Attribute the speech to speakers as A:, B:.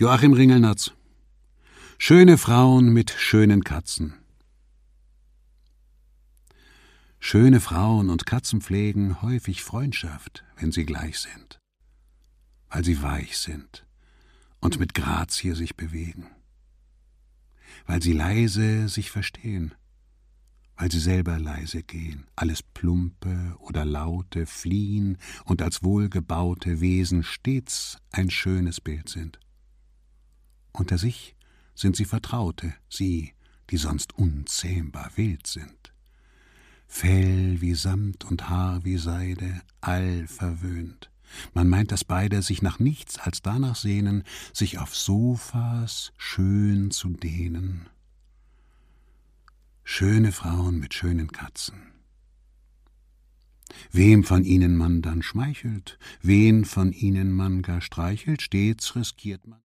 A: Joachim Ringelnatz. Schöne Frauen mit schönen Katzen. Schöne Frauen und Katzen pflegen häufig Freundschaft, wenn sie gleich sind, weil sie weich sind und mit Grazie sich bewegen, weil sie leise sich verstehen, weil sie selber leise gehen, alles Plumpe oder Laute fliehen und als wohlgebaute Wesen stets ein schönes Bild sind. Unter sich sind sie Vertraute, sie, die sonst unzähmbar wild sind. Fell wie Samt und Haar wie Seide, all verwöhnt. Man meint, dass beide sich nach nichts als danach sehnen, sich auf Sofas schön zu dehnen. Schöne Frauen mit schönen Katzen. Wem von ihnen man dann schmeichelt, wen von ihnen man gar streichelt, stets riskiert man